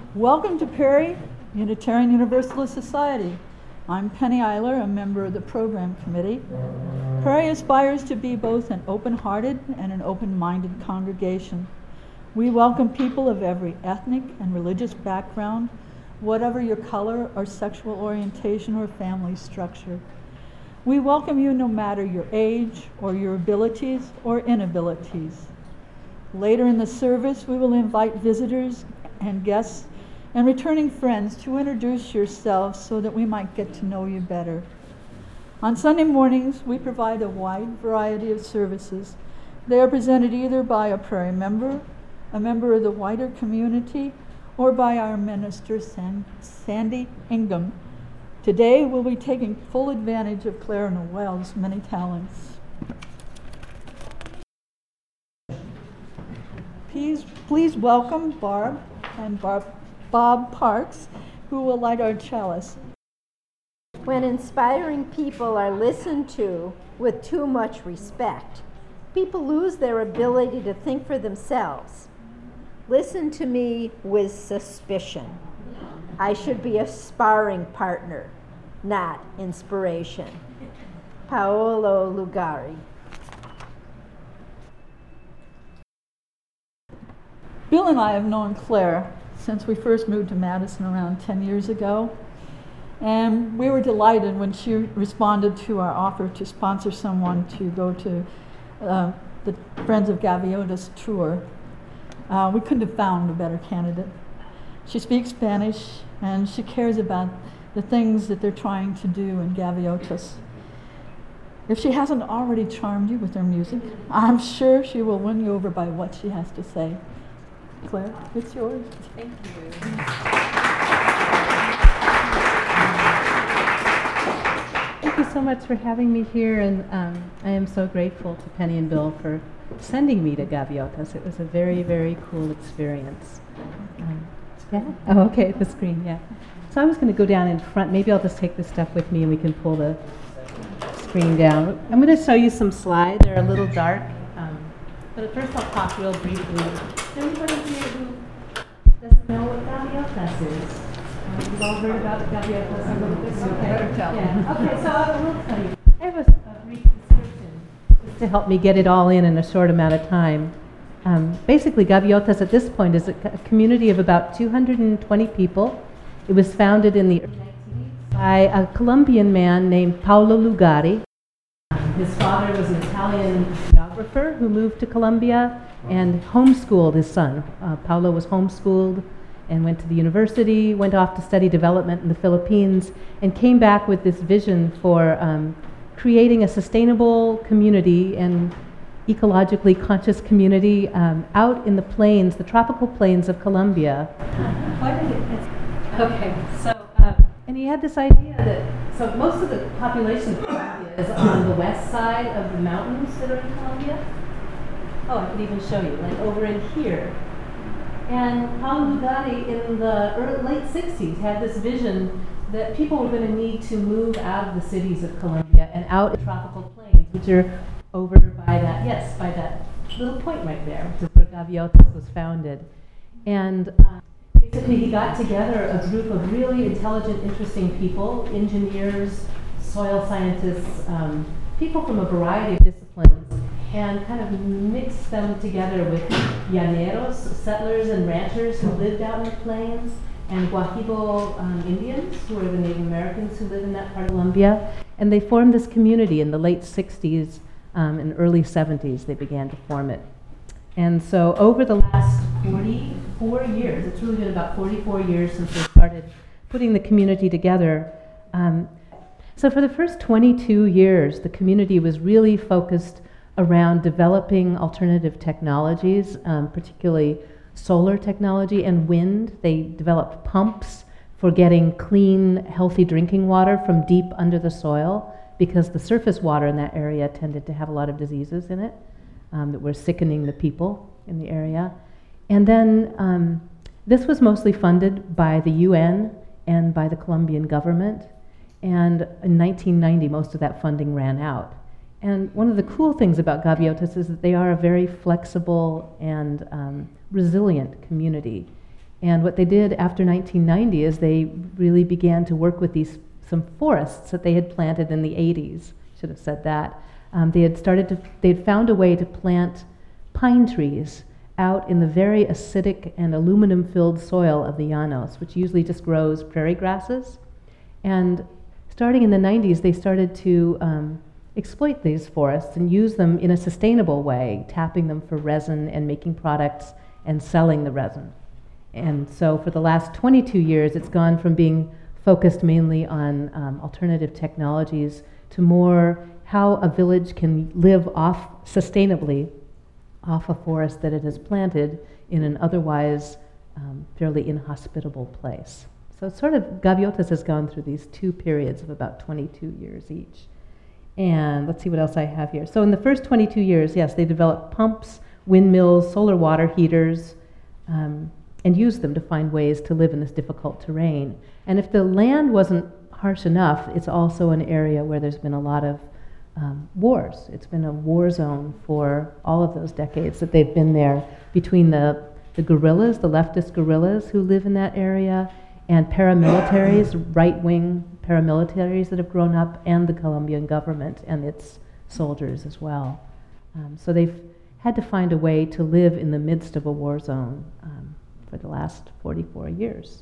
Welcome to Perry Unitarian Universalist Society. I'm Penny Eiler, a member of the program committee. Perry aspires to be both an open-hearted and an open-minded congregation. We welcome people of every ethnic and religious background, whatever your color or sexual orientation or family structure. We welcome you no matter your age or your abilities or inabilities. Later in the service, we will invite visitors and guests and returning friends to introduce yourselves so that we might get to know you better. On Sunday mornings, we provide a wide variety of services. They are presented either by a Prairie member, a member of the wider community, or by our minister, Sandy Ingham. Today, we'll be taking full advantage of Clara Noel's many talents. Please welcome Barb and Bob Parks, who will light our chalice. When inspiring people are listened to with too much respect, people lose their ability to think for themselves. Listen to me with suspicion. I should be a sparring partner, not inspiration. Paolo Lugari. Bill and I have known Claire since we first moved to Madison around 10 years ago. And we were delighted when she responded to our offer to sponsor someone to go to the Friends of Gaviotas tour. We couldn't have found a better candidate. She speaks Spanish and she cares about the things that they're trying to do in Gaviotas. If she hasn't already charmed you with her music, I'm sure she will win you over by what she has to say. Claire, it's yours. Thank you. Thank you so much for having me here, and I am so grateful to Penny and Bill for sending me to Gaviotas. It was a very, very cool experience. Yeah? Oh, okay, the screen, yeah. So I was going to go down in front. Maybe I'll just take this stuff with me and we can pull the screen down. I'm going to show you some slides. They're a little dark. But first I'll talk real briefly. Is there anybody here who doesn't know what Gaviotas is? You've all heard about Gaviotas a little bit? Okay. Yeah. Okay, so I will tell you. I have a brief description just to help me get it all in a short amount of time. Basically, Gaviotas at this point is a community of about 220 people. It was founded in the early 1980s by a Colombian man named Paolo Lugari. His father was an Italian geographer who moved to Colombia and homeschooled his son. Paolo was homeschooled and went to the university, went off to study development in the Philippines, and came back with this vision for creating a sustainable community and ecologically conscious community out in the plains, the tropical plains of Colombia. Okay, so, and he had this idea that, so most of the population of Colombia is on the west side of the mountains that are in Colombia. Oh, I could even show you, like over in here. And Paolo Lugari in the late 60s had this vision that people were going to need to move out of the cities of Colombia and out in tropical plains, which are over by that, yes, by that little point right there, which is where Gaviotas was founded. And basically he got together a group of really intelligent, interesting people, engineers, soil scientists, people from a variety of disciplines, and kind of mixed them together with llaneros, settlers and ranchers who lived out in the plains, and Guahibo Indians, who are the Native Americans who live in that part of Colombia. And they formed this community in the late 60s and early 70s. They began to form it. And so over the last 44 years, it's really been about 44 years since they started putting the community together. So for the first 22 years, the community was really focused around developing alternative technologies, particularly solar technology and wind. They developed pumps for getting clean, healthy drinking water from deep under the soil, because the surface water in that area tended to have a lot of diseases in it that were sickening the people in the area. And then this was mostly funded by the UN and by the Colombian government. And in 1990, most of that funding ran out. And one of the cool things about Gaviotas is that they are a very flexible and resilient community. And what they did after 1990 is they really began to work with some forests that they had planted in the 80s. Should have said that. They'd found a way to plant pine trees out in the very acidic and aluminum-filled soil of the Llanos, which usually just grows prairie grasses. And starting in the 90s, they started to exploit these forests and use them in a sustainable way, tapping them for resin and making products and selling the resin. And so for the last 22 years, it's gone from being focused mainly on alternative technologies to more how a village can live sustainably off a forest that it has planted in an otherwise fairly inhospitable place. So sort of Gaviotas has gone through these two periods of about 22 years each. And let's see what else I have here. So in the first 22 years, yes, they developed pumps, windmills, solar water heaters, and used them to find ways to live in this difficult terrain. And if the land wasn't harsh enough, it's also an area where there's been a lot of wars. It's been a war zone for all of those decades that they've been there, between the guerrillas, the leftist guerrillas who live in that area, and paramilitaries, right-wing paramilitaries that have grown up, and the Colombian government and its soldiers as well. So they've had to find a way to live in the midst of a war zone for the last 44 years.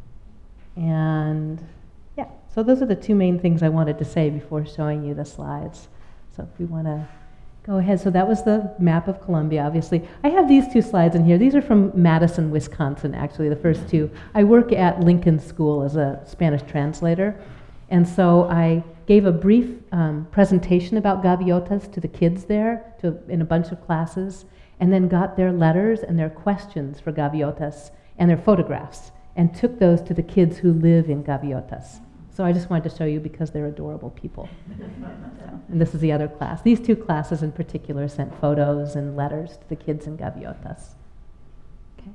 And yeah, so those are the two main things I wanted to say before showing you the slides. So if we want to go ahead. So that was the map of Colombia, obviously. I have these two slides in here. These are from Madison, Wisconsin, actually, the first two. I work at Lincoln School as a Spanish translator. And so I gave a brief presentation about Gaviotas to the kids there in a bunch of classes, and then got their letters and their questions for Gaviotas and their photographs, and took those to the kids who live in Gaviotas. So I just wanted to show you because they're adorable people. And this is the other class. These two classes in particular sent photos and letters to the kids in Gaviotas. Okay.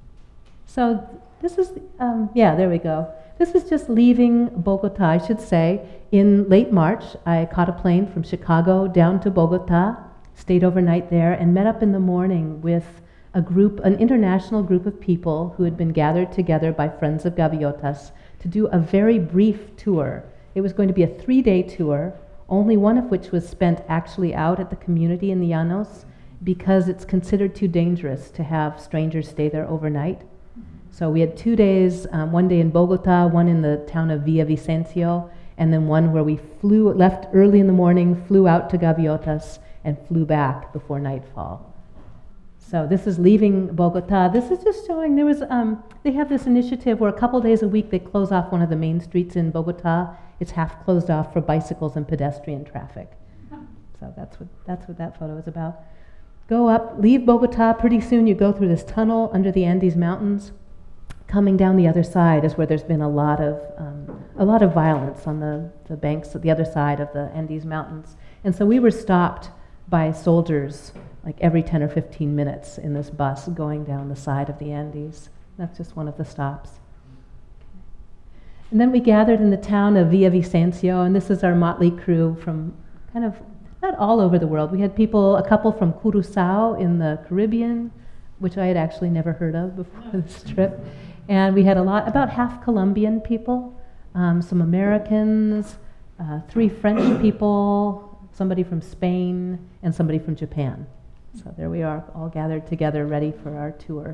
So this is, there we go. This is just leaving Bogota, I should say. In late March, I caught a plane from Chicago down to Bogota, stayed overnight there, and met up in the morning with an international group of people who had been gathered together by Friends of Gaviotas to do a very brief tour. It was going to be a 3-day tour, only one of which was spent actually out at the community in the Llanos, because it's considered too dangerous to have strangers stay there overnight. So we had 2 days, one day in Bogota, one in the town of Villavicencio, and then one where we left early in the morning, flew out to Gaviotas, and flew back before nightfall. So this is leaving Bogota. This is just showing they have this initiative where a couple days a week they close off one of the main streets in Bogota. It's half closed off for bicycles and pedestrian traffic. So that's what that photo is about. Go up, leave Bogota. Pretty soon you go through this tunnel under the Andes Mountains. Coming down the other side is where there's been a lot of violence on the banks of the other side of the Andes Mountains. And so we were stopped by soldiers like every 10 or 15 minutes in this bus going down the side of the Andes. That's just one of the stops. And then we gathered in the town of Villavicencio, and this is our motley crew from kind of not all over the world. We had a couple from Curacao in the Caribbean, which I had actually never heard of before this trip. And we had about half Colombian people, some Americans, 3 French people, somebody from Spain, and somebody from Japan. So there we are, all gathered together, ready for our tour.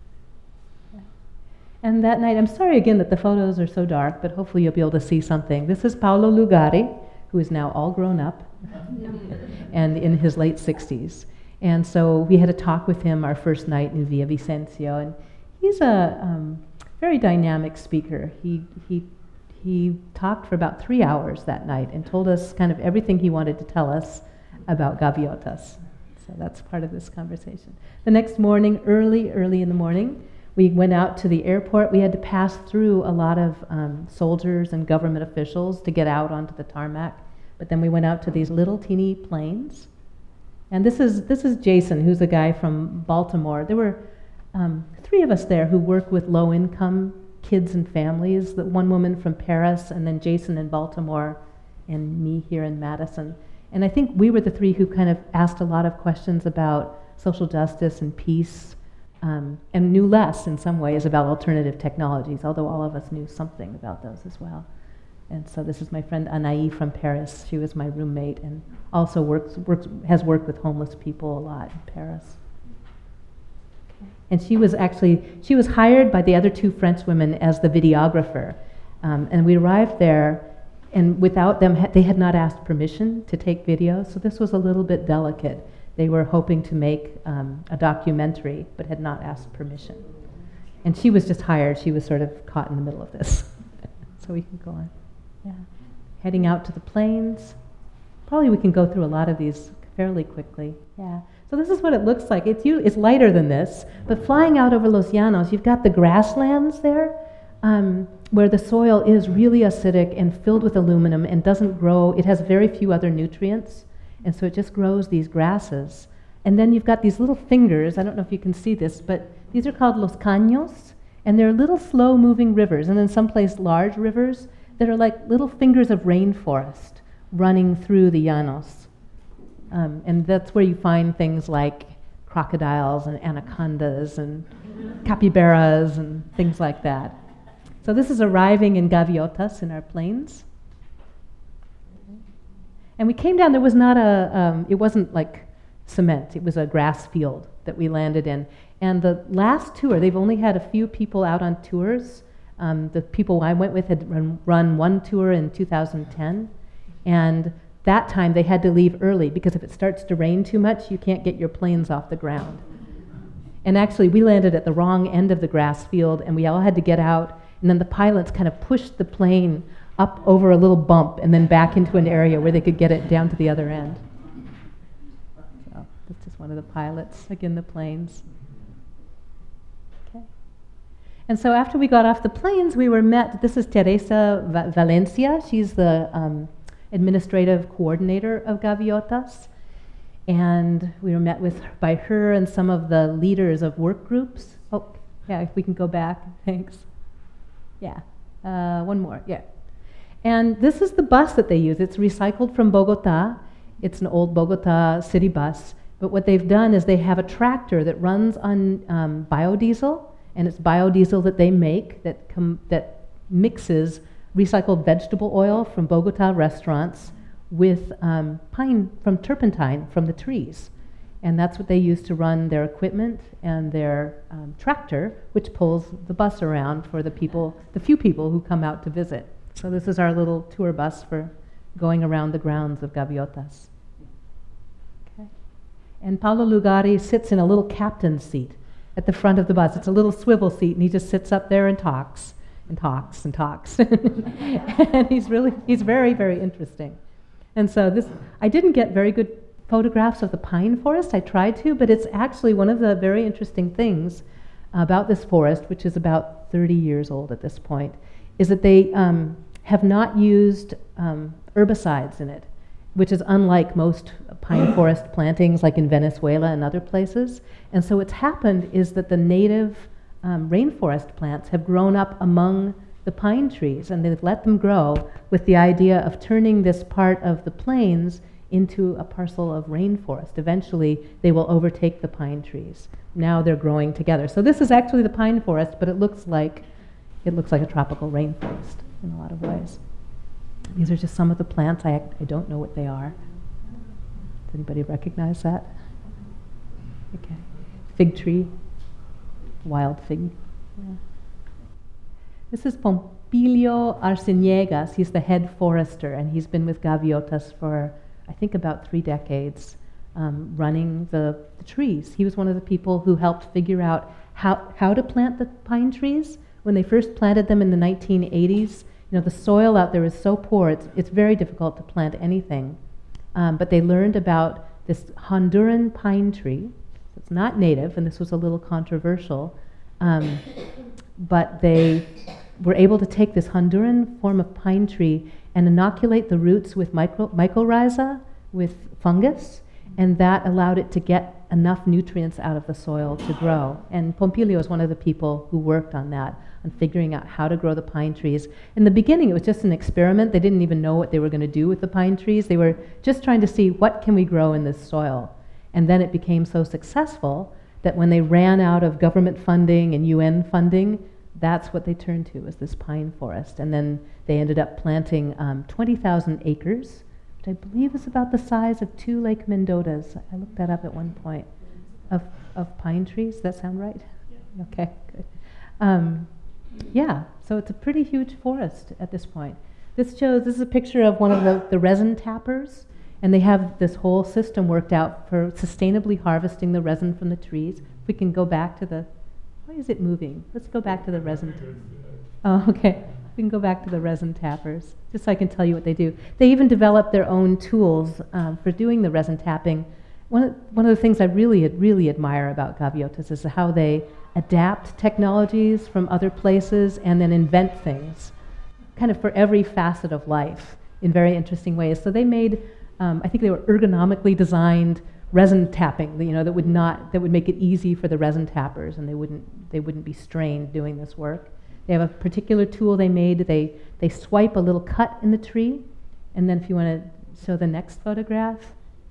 And that night, I'm sorry again that the photos are so dark, but hopefully you'll be able to see something. This is Paulo Lugari, who is now all grown up and in his late 60s. And so we had a talk with him our first night in Villavicencio, and he's a very dynamic speaker. He talked for about 3 hours that night and told us kind of everything he wanted to tell us about Gaviotas. So that's part of this conversation. The next morning, early in the morning, we went out to the airport. We had to pass through a lot of soldiers and government officials to get out onto the tarmac. But then we went out to these little teeny planes. And this is Jason, who's a guy from Baltimore. There were 3 of us there who work with low-income kids and families. One woman from Paris, and then Jason in Baltimore, and me here in Madison. And I think we were the 3 who kind of asked a lot of questions about social justice and peace and knew less in some ways about alternative technologies, although all of us knew something about those as well. And so this is my friend Anaï from Paris. She was my roommate and also has worked with homeless people a lot in Paris. And she was hired by the other two French women as the videographer. And we arrived there, and without them, they had not asked permission to take video, so this was a little bit delicate. They were hoping to make a documentary, but had not asked permission. And she was just hired. She was sort of caught in the middle of this. So we can go on. Yeah. Heading out to the plains. Probably we can go through a lot of these fairly quickly. Yeah. So this is what it looks like. It's lighter than this, but flying out over Los Llanos, you've got the grasslands there, where the soil is really acidic and filled with aluminum and doesn't grow. It has very few other nutrients, and so it just grows these grasses. And then you've got these little fingers. I don't know if you can see this, but these are called Los Caños, and they're little slow-moving rivers, and in some places large rivers that are like little fingers of rainforest running through the llanos. And that's where you find things like crocodiles and anacondas and capybaras and things like that. So this is arriving in Gaviotas in our plains. And we came down, there was not it wasn't like cement, it was a grass field that we landed in. And the last tour, they've only had a few people out on tours. The people I went with had run one tour in 2010, and that time they had to leave early because if it starts to rain too much, you can't get your planes off the ground. And actually, we landed at the wrong end of the grass field, and we all had to get out, and then the pilots kind of pushed the plane up over a little bump and then back into an area where they could get it down to the other end. So that's just one of the pilots, again, the planes. And so after we got off the planes, we were met, this is Teresa Valencia, she's the administrative coordinator of Gaviotas, and we were met by her and some of the leaders of work groups. Oh, yeah, if we can go back, thanks. Yeah, one more, yeah. And this is the bus that they use. It's recycled from Bogota. It's an old Bogota city bus, but what they've done is they have a tractor that runs on biodiesel, and it's biodiesel that they make that mixes recycled vegetable oil from Bogota restaurants with pine from turpentine from the trees. And that's what they use to run their equipment and their tractor, which pulls the bus around for the few people who come out to visit. So this is our little tour bus for going around the grounds of Gaviotas. Okay. And Paulo Lugari sits in a little captain's seat at the front of the bus. It's a little swivel seat, and he just sits up there and talks and talks and talks. And he's very, very interesting. And so I didn't get very good photographs of the pine forest. I tried to, but it's actually one of the very interesting things about this forest, which is about 30 years old at this point, is that they have not used herbicides in it, which is unlike most pine forest plantings like in Venezuela and other places. And so what's happened is that the native rainforest plants have grown up among the pine trees, and they've let them grow with the idea of turning this part of the plains into a parcel of rainforest. Eventually, they will overtake the pine trees. Now they're growing together. So this is actually the pine forest, but it looks like a tropical rainforest in a lot of ways. These are just some of the plants. I don't know what they are. Does anybody recognize that? Okay. Fig tree, wild fig. Yeah. This is Pompilio Arciniegas. He's the head forester, and he's been with Gaviotas for, I think, about 3 decades, running the trees. He was one of the people who helped figure out how to plant the pine trees. When they first planted them in the 1980s, the soil out there is so poor, it's very difficult to plant anything. But they learned about this Honduran pine tree. It's not native, and this was a little controversial, but they were able to take this Honduran form of pine tree and inoculate the roots with mycorrhiza, with fungus, and that allowed it to get enough nutrients out of the soil to grow. And Pompilio is one of the people who worked on that, on figuring out how to grow the pine trees. In the beginning, it was just an experiment. They didn't even know what they were going to do with the pine trees. They were just trying to see what can we grow in this soil. And then it became so successful that when they ran out of government funding and UN funding, that's what they turned to, was this pine forest. And then they ended up planting 20,000 acres, which I believe is about the size of 2 Lake Mendotas. I looked that up at one point, of pine trees. Does that sound right? Yeah. Okay, good. Yeah, so it's a pretty huge forest at this point. This is a picture of one of the resin tappers, and they have this whole system worked out for sustainably harvesting the resin from the trees. If we can go back to the, why is it moving? Let's go back to the resin. Oh, okay. We can go back to the resin tappers, just so I can tell you what they do. They even developed their own tools for doing the resin tapping. One of the things I really admire about Gaviotas is how they adapt technologies from other places and then invent things, kind of for every facet of life in very interesting ways. So they made, I think they were ergonomically designed resin tapping, that would make it easy for the resin tappers, and they wouldn't be strained doing this work. They have a particular tool they made. They swipe a little cut in the tree, and then if you want to show the next photograph,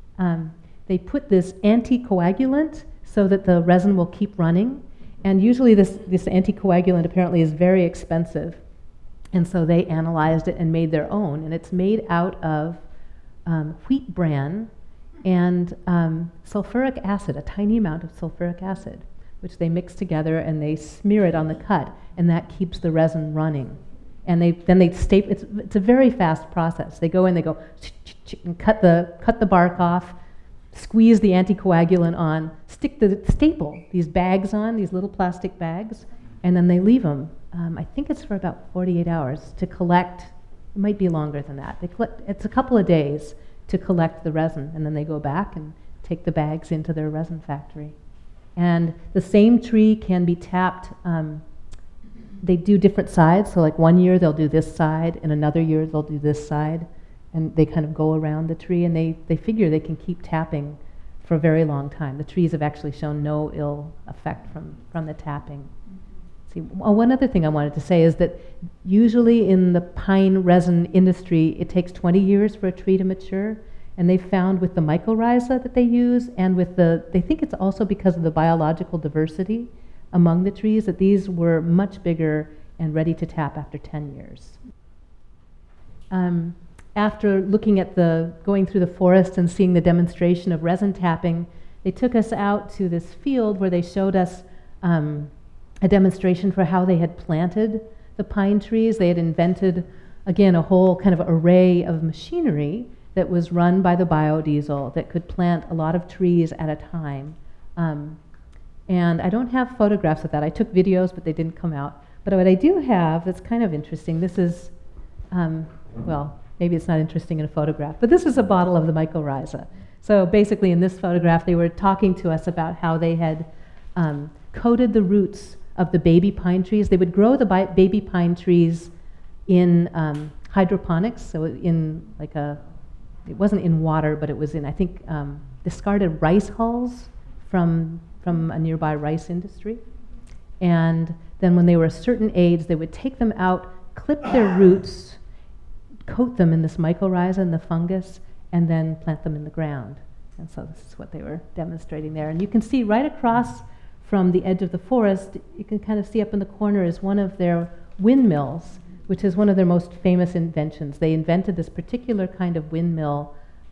they put this anticoagulant so that the resin will keep running. And usually this anticoagulant apparently is very expensive. And so they analyzed it and made their own. And it's made out of wheat bran and sulfuric acid, a tiny amount of sulfuric acid, which they mix together and they smear it on the cut, and that keeps the resin running. And then they staple. It's a very fast process. They go in, they go and cut the bark off, squeeze the anticoagulant on, staple these bags on, these little plastic bags, and then they leave them. I think it's for about 48 hours to collect. It might be longer than that. It's a couple of days to collect the resin, and then they go back and take the bags into their resin factory. And the same tree can be tapped. They do different sides, so like one year they'll do this side, and another year they'll do this side, and they kind of go around the tree, and they figure they can keep tapping for a very long time. The trees have actually shown no ill effect from the tapping. See, one other thing I wanted to say is that usually in the pine resin industry, it takes 20 years for a tree to mature, and they found with the mycorrhiza that they use, and with they think it's also because of the biological diversity among the trees, that these were much bigger and ready to tap after 10 years. After looking at going through the forest and seeing the demonstration of resin tapping, they took us out to this field where they showed us a demonstration for how they had planted the pine trees. They had invented, again, a whole kind of array of machinery that was run by the biodiesel that could plant a lot of trees at a time. And I don't have photographs of that. I took videos, but they didn't come out. But what I do have that's kind of interesting, this is, well, maybe it's not interesting in a photograph, but this is a bottle of the mycorrhiza. So basically in this photograph, they were talking to us about how they had coated the roots of the baby pine trees. They would grow the baby pine trees in hydroponics, so in like it wasn't in water, but it was in, I think, discarded rice hulls from a nearby rice industry. And then when they were a certain age, they would take them out, clip their roots, coat them in this mycorrhiza and the fungus, and then plant them in the ground. And so this is what they were demonstrating there. And you can see right across from the edge of the forest, you can kind of see up in the corner is one of their windmills, which is one of their most famous inventions. They invented this particular kind of windmill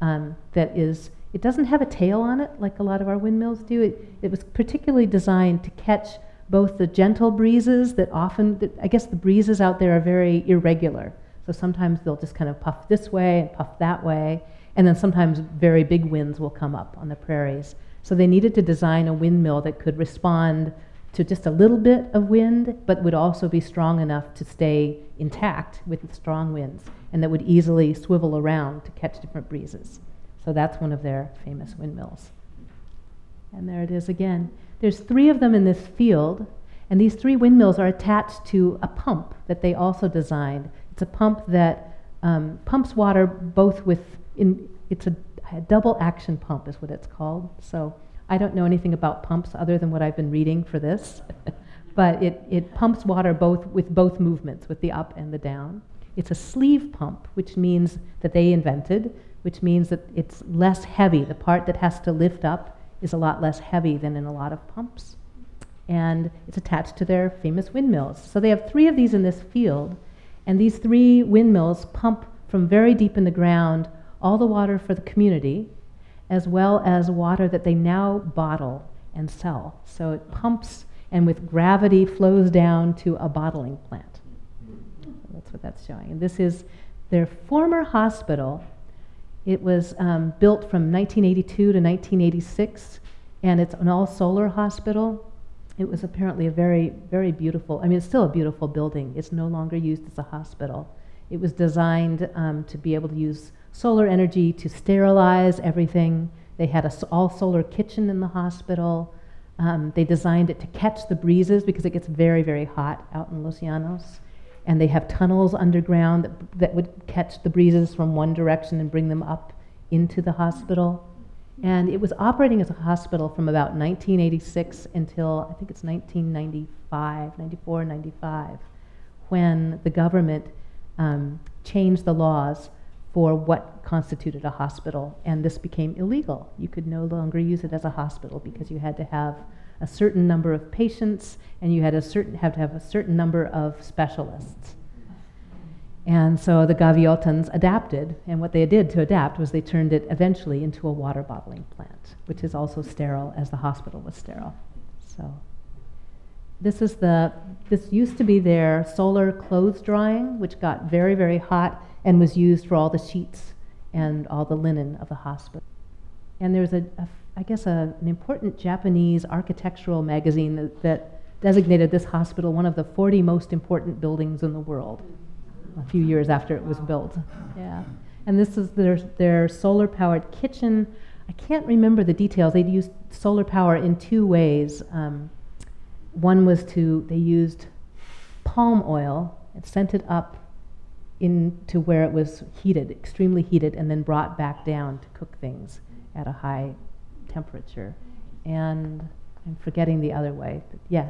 it doesn't have a tail on it like a lot of our windmills do. It was particularly designed to catch both the gentle breezes I guess the breezes out there are very irregular. So sometimes they'll just kind of puff this way and puff that way, and then sometimes very big winds will come up on the prairies. So they needed to design a windmill that could respond to just a little bit of wind, but would also be strong enough to stay intact with strong winds, and that would easily swivel around to catch different breezes. So that's one of their famous windmills. And there it is again. There's 3 of them in this field, and these 3 windmills are attached to a pump that they also designed. It's a pump that pumps water both it's a double action pump is what it's called. So I don't know anything about pumps other than what I've been reading for this, but it pumps water with both movements, with the up and the down. It's a sleeve pump, which means that they invented, which means that it's less heavy. The part that has to lift up is a lot less heavy than in a lot of pumps. And it's attached to their famous windmills. So they have 3 of these in this field, and these 3 windmills pump from very deep in the ground all the water for the community, as well as water that they now bottle and sell. So it pumps and with gravity flows down to a bottling plant. That's what that's showing. And this is their former hospital. It was built from 1982 to 1986, and it's an all-solar hospital. It was apparently a very, very beautiful, I mean, it's still a beautiful building. It's no longer used as a hospital. It was designed to be able to use solar energy to sterilize everything. They had an all-solar kitchen in the hospital. They designed it to catch the breezes because it gets very, very hot out in Los Llanos. And they have tunnels underground that would catch the breezes from one direction and bring them up into the hospital. And it was operating as a hospital from about 1986 until I think it's 1995, 94, 95, when the government changed the laws for what constituted a hospital, and this became illegal. You could no longer use it as a hospital because you had to have a certain number of patients, and you had have to have a certain number of specialists. And so the Gaviotans adapted, and what they did to adapt was they turned it eventually into a water bottling plant, which is also sterile as the hospital was sterile. So this used to be their solar clothes drying, which got very, very hot and was used for all the sheets and all the linen of the hospital. And there's an important Japanese architectural magazine that designated this hospital one of the 40 most important buildings in the world a few years after it was built. Yeah. And this is their solar-powered kitchen. I can't remember the details. They used solar power in 2 ways. One was they used palm oil and sent it up into where it was heated, extremely heated, and then brought back down to cook things at a high temperature. And I'm forgetting the other way, but yeah.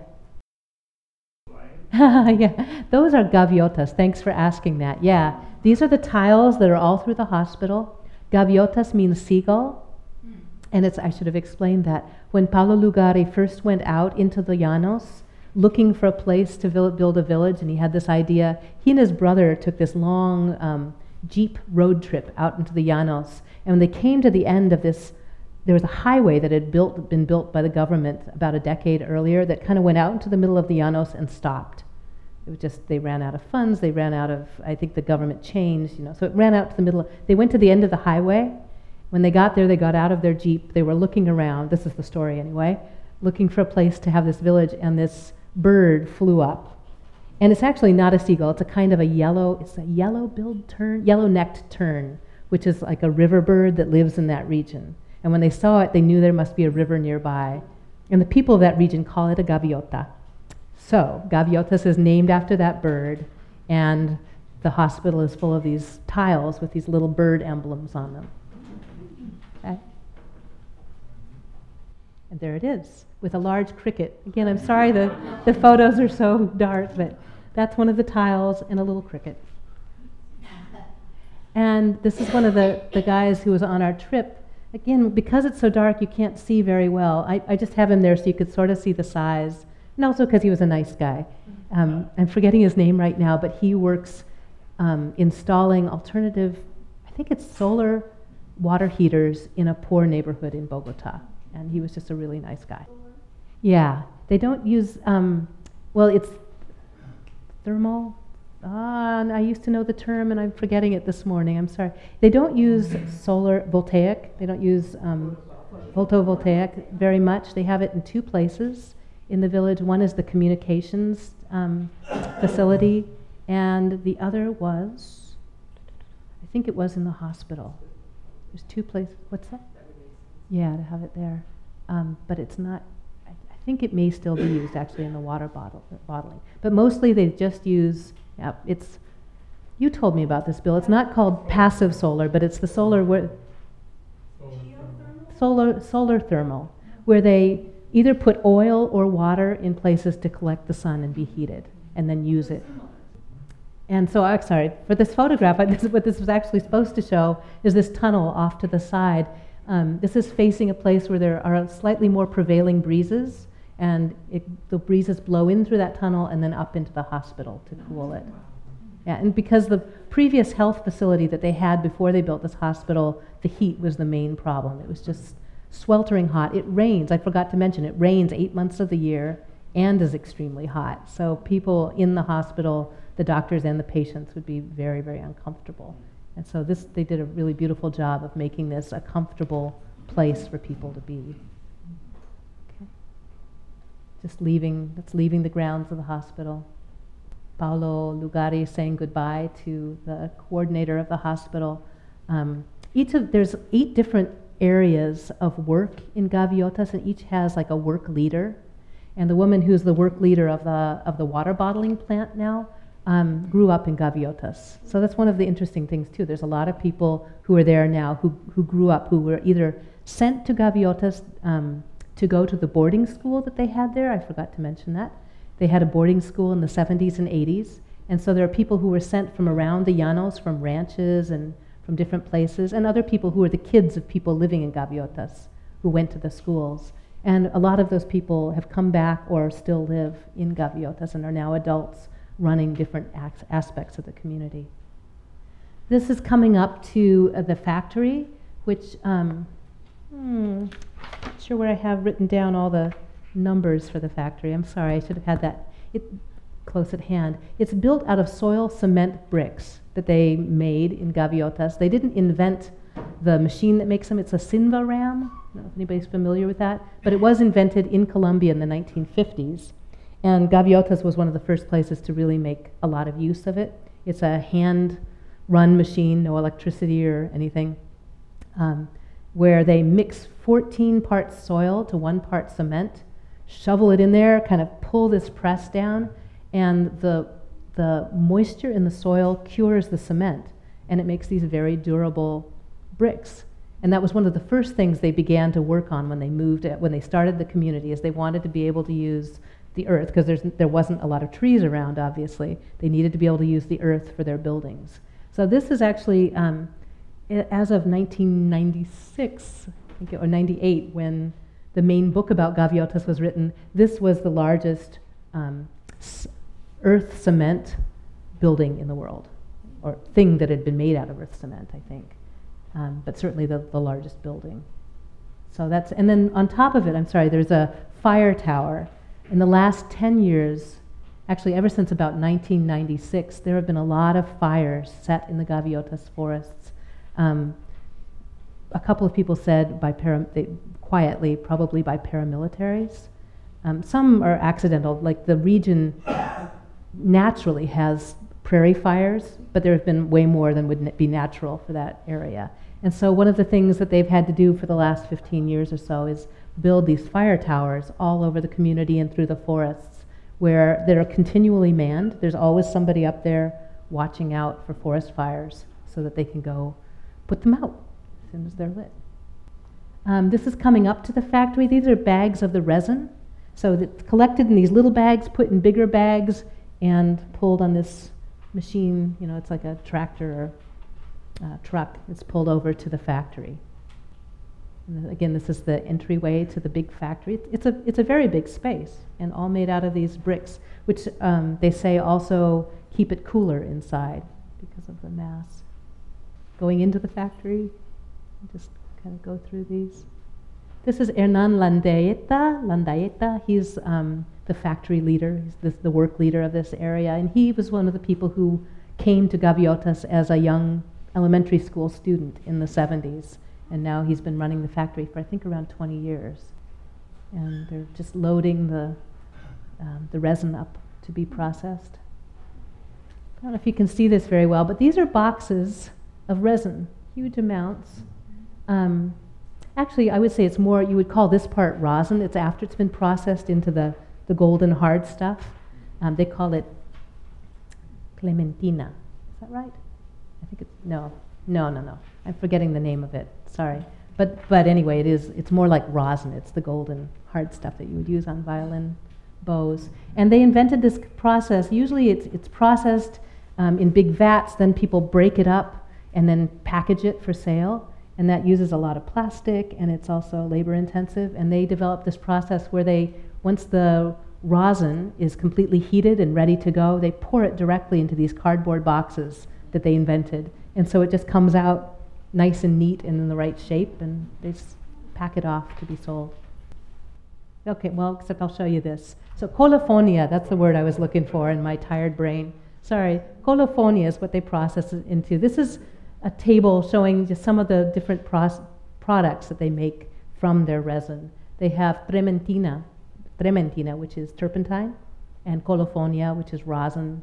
Yeah, those are gaviotas. Thanks for asking that. Yeah, these are the tiles that are all through the hospital. Gaviotas means seagull, and I should have explained that. When Paulo Lugari first went out into the Llanos, looking for a place to build a village, and he had this idea. He and his brother took this long Jeep road trip out into the Llanos, and when they came to the end of this, there was a highway that had been built by the government about a decade earlier that kind of went out into the middle of the Llanos and stopped. It was just, they ran out of funds, they ran out of, I think the government changed, so it ran out to the middle. They went to the end of the highway. When they got there, they got out of their Jeep, they were looking around, this is the story anyway, looking for a place to have this village, and this bird flew up. And it's actually not a seagull, it's a kind of yellow-necked tern, which is like a river bird that lives in that region. And when they saw it, they knew there must be a river nearby. And the people of that region call it a gaviota. So, Gaviotas is named after that bird, and the hospital is full of these tiles with these little bird emblems on them. Okay? And there it is, with a large cricket. Again, I'm sorry the photos are so dark, but that's one of the tiles and a little cricket. And this is one of the guys who was on our trip. Again, because it's so dark, you can't see very well. I just have him there so you could sort of see the size, and also because he was a nice guy. I'm forgetting his name right now, but he works installing alternative, I think it's solar water heaters in a poor neighborhood in Bogota. And he was just a really nice guy. Yeah, they don't use, it's thermal. I used to know the term, and I'm forgetting it this morning. I'm sorry. They don't use solar voltaic. They don't use photovoltaic very much. They have it in 2 places in the village. One is the communications facility, and the other was, I think it was in the hospital. There's 2 places. What's that? Yeah, to have it there. But it's not, I think it may still be used actually in the water bottling. But mostly they just use, you told me about this, Bill. It's not called passive solar, but it's the solar thermal, where they either put oil or water in places to collect the sun and be heated, and then use it. And so, for this photograph, what this was actually supposed to show is this tunnel off to the side. This is facing a place where there are slightly more prevailing breezes, and the breezes blow in through that tunnel and then up into the hospital to cool it. Yeah, and because the previous health facility that they had before they built this hospital, the heat was the main problem. It was just sweltering hot. It rains, I forgot to mention, it rains 8 months of the year and is extremely hot. So people in the hospital, the doctors and the patients, would be very, very uncomfortable. And so they did a really beautiful job of making this a comfortable place for people to be. Okay. That's leaving the grounds of the hospital. Paolo Lugari saying goodbye to the coordinator of the hospital. There's 8 different areas of work in Gaviotas, and each has like a work leader. And the woman who's the work leader of the water bottling plant now grew up in Gaviotas. So that's one of the interesting things too. There's a lot of people who are there now who grew up, who were either sent to Gaviotas to go to the boarding school that they had there. I forgot to mention that. They had a boarding school in the 70s and 80s. And so there are people who were sent from around the Llanos, from ranches and from different places, and other people who are the kids of people living in Gaviotas who went to the schools. And a lot of those people have come back or still live in Gaviotas and are now adults running different aspects of the community. This is coming up to the factory, which, not sure where I have written down all the numbers for the factory. I'm sorry, I should have had that close at hand. It's built out of soil cement bricks that they made in Gaviotas. They didn't invent the machine that makes them. It's a Sinva ram. I don't know if anybody's familiar with that, but it was invented in Colombia in the 1950s. And Gaviotas was one of the first places to really make a lot of use of it. It's a hand-run machine, no electricity or anything, where they mix 14 parts soil to 1 part cement, shovel it in there, kind of pull this press down, and the moisture in the soil cures the cement, and it makes these very durable bricks. And that was one of the first things they began to work on when they started the community, is they wanted to be able to use the earth, because there wasn't a lot of trees around, obviously. They needed to be able to use the earth for their buildings. So this is actually, as of 1996, I think, or 98, when the main book about Gaviotas was written, this was the largest earth cement building in the world, or thing that had been made out of earth cement, I think. But certainly the largest building. So that's, and then on top of it, there's a fire tower. In the last 10 years, actually ever since about 1996, there have been a lot of fires set in the Gaviotas forests. A couple of people said quietly, probably by paramilitaries. Some are accidental, like the region naturally has prairie fires, but there have been way more than would be natural for that area. And so one of the things that they've had to do for the last 15 years or so is build these fire towers all over the community and through the forests, where they're continually manned. There's always somebody up there watching out for forest fires so that they can go put them out as soon as they're lit. This is coming up to the factory. These are bags of the resin. So it's collected in these little bags, put in bigger bags, and pulled on this machine. It's like a tractor or truck. It's pulled over to the factory. And again, this is the entryway to the big factory. It's a very big space, and all made out of these bricks, which they say also keep it cooler inside because of the mass. Going into the factory, just kind of go through these. This is Hernan Landaeta. He's the factory leader. He's the work leader of this area, and he was one of the people who came to Gaviotas as a young elementary school student in the 70s. And now he's been running the factory for, I think, around 20 years. And they're just loading the resin up to be processed. I don't know if you can see this very well, but these are boxes of resin, huge amounts. Actually, I would say it's more, you would call this part rosin. It's after it's been processed into the golden hard stuff. They call it clementina. Is that right? I think it's, no. I'm forgetting the name of it. Sorry. But anyway, it's more like rosin. It's the golden hard stuff that you would use on violin bows. And they invented this process. Usually it's processed in big vats, then people break it up and then package it for sale. And that uses a lot of plastic, and it's also labor intensive. And they developed this process where they, once the rosin is completely heated and ready to go, they pour it directly into these cardboard boxes that they invented. And so it just comes out nice and neat and in the right shape, and they just pack it off to be sold. Okay, well, except I'll show you this. So colofonia, that's the word I was looking for in my tired brain. Sorry, colofonia is what they process it into. This is a table showing just some of the different products that they make from their resin. They have trementina, which is turpentine, and colofonia, which is rosin.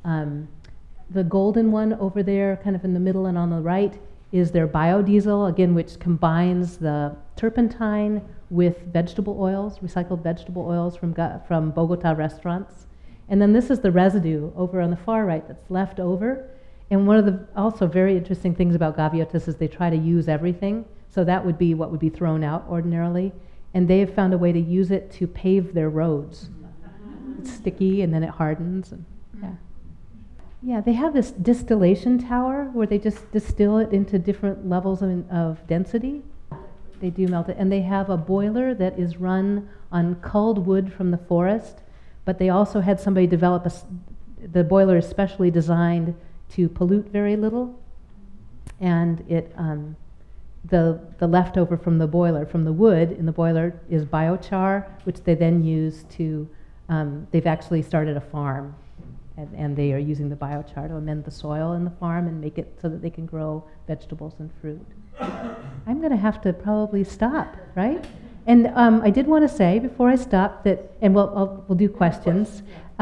The golden one over there, kind of in the middle and on the right, is their biodiesel, again, which combines the turpentine with vegetable oils, recycled vegetable oils from Bogota restaurants. And then this is the residue over on the far right that's left over. And one of the also very interesting things about gaviotas is they try to use everything. So that would be what would be thrown out ordinarily. And they have found a way to use it to pave their roads. It's sticky and then it hardens. And, yeah. Yeah, they have this distillation tower where they just distill it into different levels of density. They do melt it. And they have a boiler that is run on culled wood from the forest. But they also had somebody develop the boiler is specially designed to pollute very little. And it the leftover from the boiler, from the wood in the boiler, is biochar, which they then use to, they've actually started a farm. And they are using the biochar to amend the soil in the farm and make it so that they can grow vegetables and fruit. I'm going to have to probably stop, right? And I did want to say before I stop that, and we'll do questions.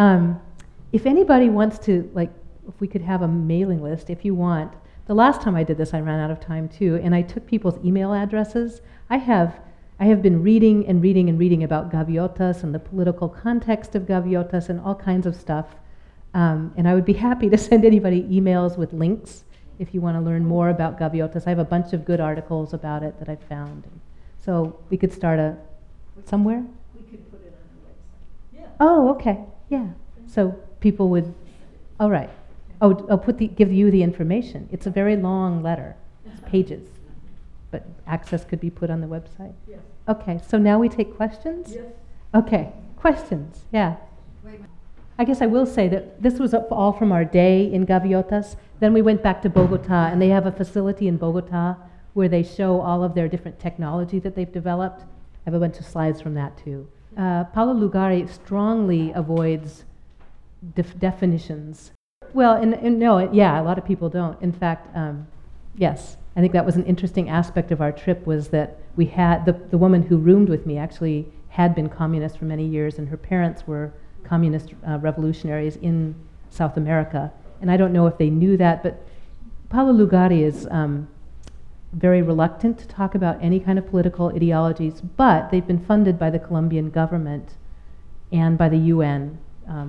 If anybody wants to, like, if we could have a mailing list, if you want. The last time I did this, I ran out of time too, and I took people's email addresses. I have been reading and reading and reading about gaviotas and the political context of gaviotas and all kinds of stuff. And I would be happy to send anybody emails with links if you want to learn more about gaviotas. I have a bunch of good articles about it that I've found. So we could start somewhere? We could put it on the website. Yeah. Oh, okay. Yeah. So people would, all right. Oh, I'll give you the information. It's a very long letter. It's pages. But access could be put on the website. Yes. Okay, so now we take questions? Yes. Okay, questions, yeah. I guess I will say that this was all from our day in Gaviotas. Then we went back to Bogota, and they have a facility in Bogota where they show all of their different technology that they've developed. I have a bunch of slides from that too. Paulo Lugari strongly avoids definitions. Well, no, yeah, a lot of people don't. In fact, yes, I think that was an interesting aspect of our trip, was that we had, the woman who roomed with me actually had been communist for many years, and her parents were communist revolutionaries in South America. And I don't know if they knew that, but Paulo Lugari is very reluctant to talk about any kind of political ideologies, but they've been funded by the Colombian government and by the UN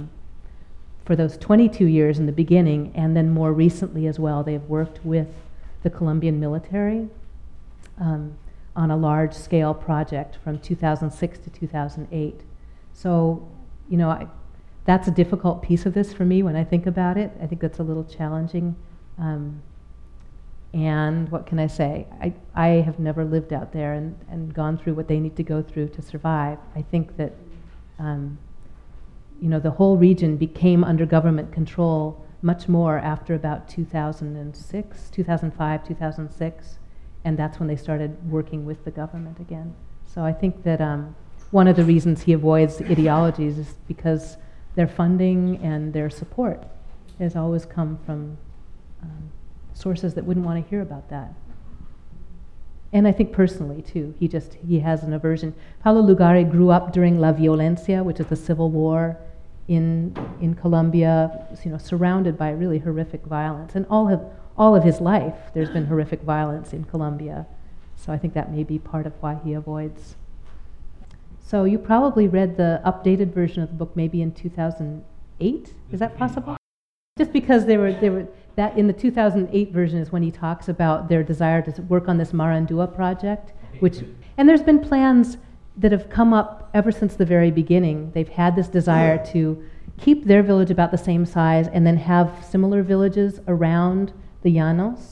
for those 22 years in the beginning, and then more recently as well, they've worked with the Colombian military on a large-scale project from 2006 to 2008. So, you know, that's a difficult piece of this for me when I think about it. I think that's a little challenging. And what can I say? I have never lived out there and gone through what they need to go through to survive. I think that, you know, the whole region became under government control much more after about 2006, 2005, 2006, and that's when they started working with the government again. So I think that one of the reasons he avoids ideologies is because their funding and their support has always come from sources that wouldn't want to hear about that. And I think personally too, he has an aversion. Paulo Lugari grew up during La Violencia, which is the civil war in Colombia, you know, surrounded by really horrific violence. And all of his life, there's been horrific violence in Colombia. So I think that may be part of why he avoids. So you probably read the updated version of the book maybe in 2008. Is that possible? Just because they were that in the 2008 version is when he talks about their desire to work on this Marandua project, and there's been plans that have come up ever since the very beginning. They've had this desire to keep their village about the same size and then have similar villages around the Llanos.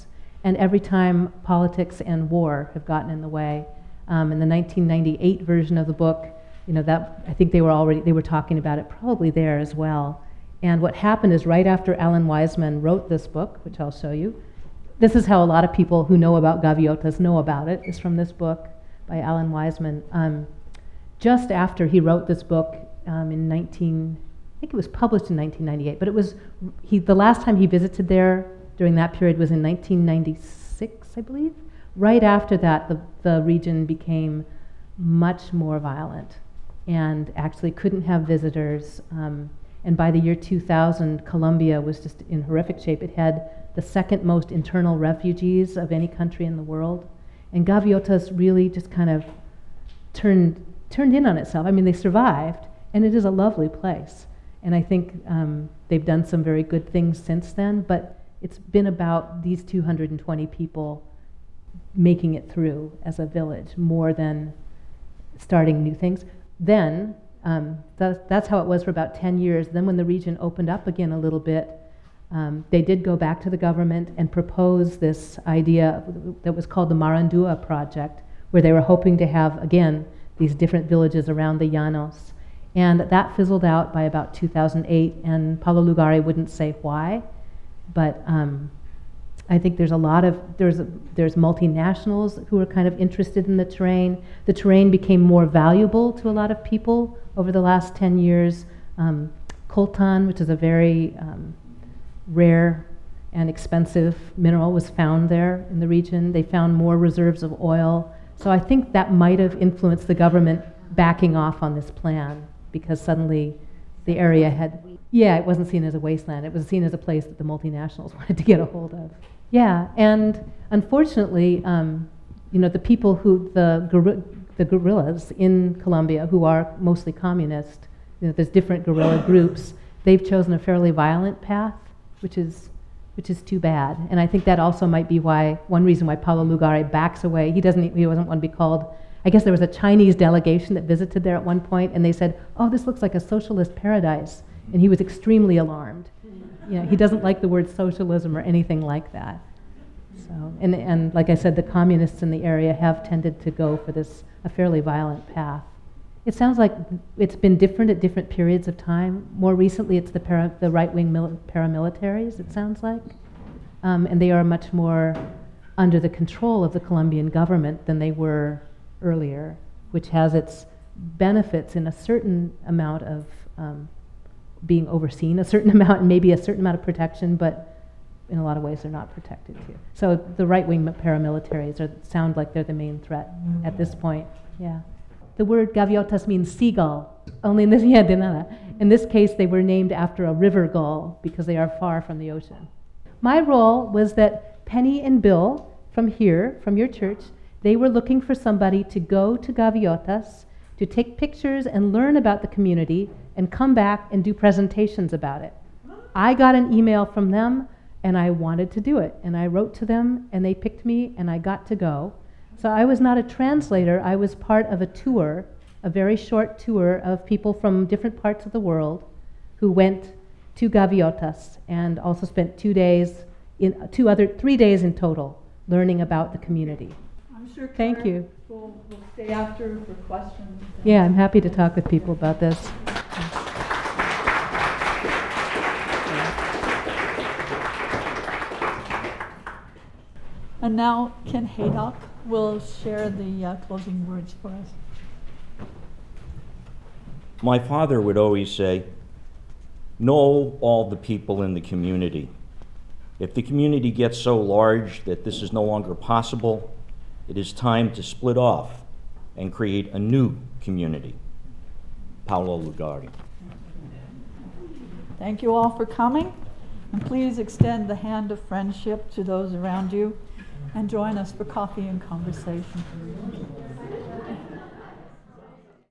And every time politics and war have gotten in the way. In the 1998 version of the book, that I think they were talking about it probably there as well. And what happened is right after Alan Weisman wrote this book, which I'll show you, this is how a lot of people who know about gaviotas know about it, is from this book by Alan Weisman. Just after he wrote this book I think it was published in 1998, but it was, the last time he visited there during that period was in 1996, I believe. Right after that, the region became much more violent and actually couldn't have visitors. And by the year 2000, Colombia was just in horrific shape. It had the second most internal refugees of any country in the world. And Gaviotas really just kind of turned in on itself. I mean, they survived, and it is a lovely place. And I think they've done some very good things since then, but it's been about these 220 people making it through as a village more than starting new things. Then, that's how it was for about 10 years. Then when the region opened up again a little bit, they did go back to the government and propose this idea that was called the Marandua Project, where they were hoping to have, again, these different villages around the Llanos. And that fizzled out by about 2008, and Paulo Lugari wouldn't say why, but I think there's there's multinationals who are kind of interested in the terrain. The terrain became more valuable to a lot of people over the last 10 years. Coltan, which is a very rare and expensive mineral, was found there in the region. They found more reserves of oil. So I think that might have influenced the government backing off on this plan, because suddenly the area it wasn't seen as a wasteland. It was seen as a place that the multinationals wanted to get a hold of. Yeah, and unfortunately, the people the guerrillas in Colombia, who are mostly communist, there's different guerrilla groups, they've chosen a fairly violent path, which is too bad. And I think that also might be one reason why Paulo Lugari backs away. He doesn't want to be called. I guess there was a Chinese delegation that visited there at one point, and they said, "Oh, this looks like a socialist paradise," and he was extremely alarmed. He doesn't like the word socialism or anything like that. So, and like I said, the communists in the area have tended to go for a fairly violent path. It sounds like it's been different at different periods of time. More recently, it's the right-wing paramilitaries, it sounds like. And they are much more under the control of the Colombian government than they were earlier, which has its benefits in a certain amount of being overseen, a certain amount, and maybe a certain amount of protection, but in a lot of ways they're not protected too. So the right-wing paramilitaries sound like they're the main threat at this point. Yeah. The word gaviotas means seagull. Only in this case, they were named after a river gull because they are far from the ocean. My role was that Penny and Bill from your church, they were looking for somebody to go to Gaviotas, to take pictures and learn about the community and come back and do presentations about it. I got an email from them and I wanted to do it. And I wrote to them and they picked me and I got to go. So I was not a translator, I was part of a tour, a very short tour of people from different parts of the world who went to Gaviotas and also spent 3 days in total learning about the community. I'm sure Thank you. We'll stay after for questions. Yeah, I'm happy to talk with people about this. And now Ken Haydock will share the closing words for us. My father would always say, know all the people in the community. If the community gets so large that this is no longer possible, it is time to split off and create a new community. Paulo Lugari. Thank you all for coming, and please extend the hand of friendship to those around you and join us for coffee and conversation.